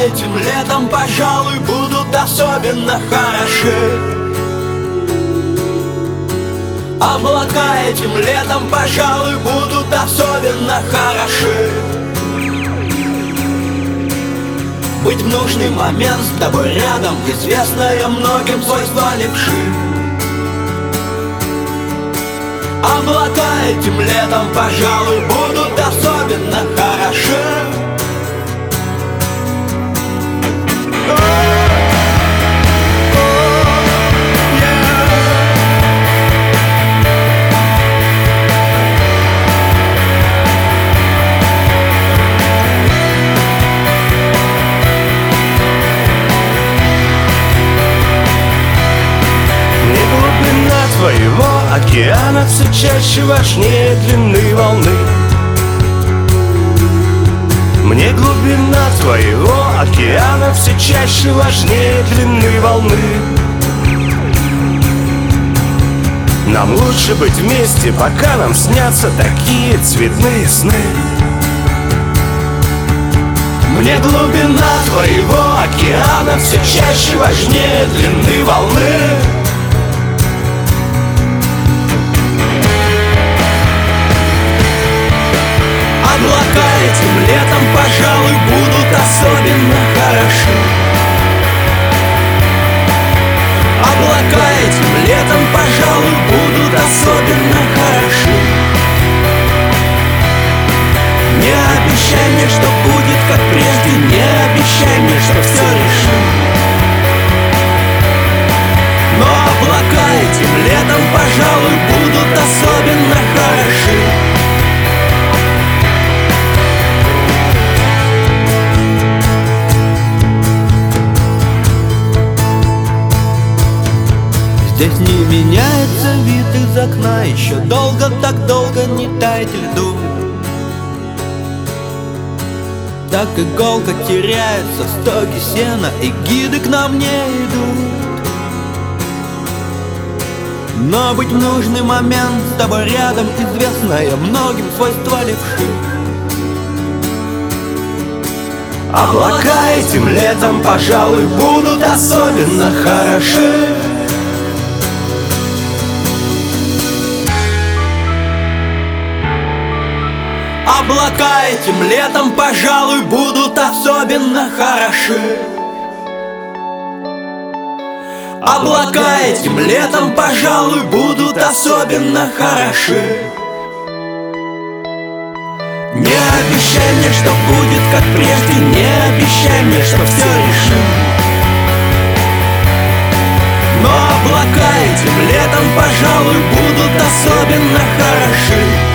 этим летом, пожалуй, будут особенно хороши. Облака этим летом, пожалуй, будут особенно хороши. Быть в нужный момент с тобой рядом, известное многим свойство левши. Облака этим летом, пожалуй, будут особенно хороши. Твоего океана все чаще важнее длины волны. Мне глубина твоего океана все чаще важнее длины волны. Нам лучше быть вместе, пока нам снятся такие цветные сны. Мне глубина твоего океана все чаще важнее длины волны. Облака этим летом, пожалуй, будут особенно хороши. Облака этим летом, пожалуй, будут особенно хороши. Не обещай мне, что будет как прежде, не обещай мне, что все решим. Но облака этим летом, пожалуй, будут особенно хороши. Здесь не меняется вид из окна, еще долго, так долго не тает льду. Так иголка теряется в стоге сена, и гиды к нам не идут. Но быть в нужный момент с тобой рядом, известное многим свойство левши. Облака этим летом, пожалуй, будут особенно хороши. Облака этим летом, пожалуй, будут особенно хороши. Облака этим летом, пожалуй, будут особенно хороши. Не обещай мне, что будет как прежде, не обещай мне, что все решим. Но облака этим летом, пожалуй, будут особенно хороши.